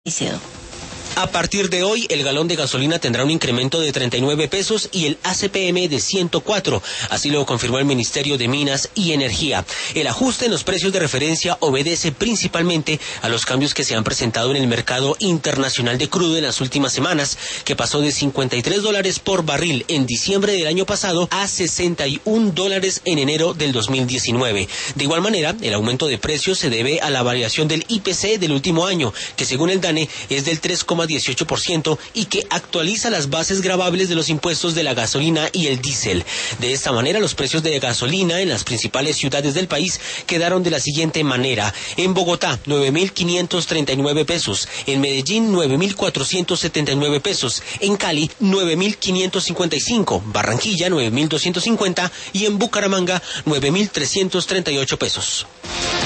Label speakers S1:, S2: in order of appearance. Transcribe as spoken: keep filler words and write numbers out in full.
S1: A partir de hoy, el galón de gasolina tendrá un incremento de treinta y nueve pesos y el A C P M de ciento cuatro. Así lo confirmó el Ministerio de Minas y Energía. El ajuste en los precios de referencia obedece principalmente a los cambios que se han presentado en el mercado internacional de crudo en las últimas semanas, que pasó de cincuenta y tres dólares por barril en diciembre del año pasado a sesenta y un dólares en enero del dos mil diecinueve. De igual manera, el aumento de precios se debe a la variación del I P C del último año, que según el DANE es del tres coma dieciocho por ciento y que actualiza las bases gravables de los impuestos de la gasolina y el diésel. De esta manera, los precios de gasolina en las principales ciudades del país quedaron de la siguiente manera: en Bogotá, nueve mil quinientos treinta y nueve pesos, en Medellín, nueve mil cuatrocientos setenta y nueve pesos, en Cali, nueve mil quinientos cincuenta y cinco, Barranquilla, nueve mil doscientos cincuenta y en Bucaramanga, nueve mil trescientos treinta y ocho pesos.